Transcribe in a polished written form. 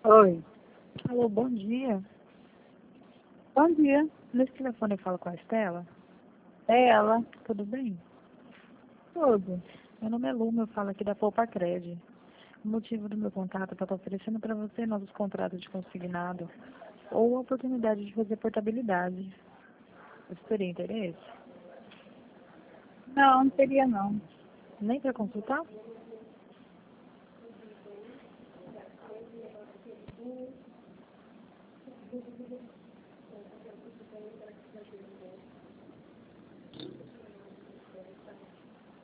Oi, Alô, bom dia. bom dia. Nesse telefone eu falo com a Estela. É ela. Tudo bem? Tudo. Meu nome é Luma, eu falo aqui da Poupa Cred. O motivo do meu contato é que eu estou oferecendo para você novos contratos de consignado ou a oportunidade de fazer portabilidade. Você teria interesse? Não, não teria não. Nem para consultar?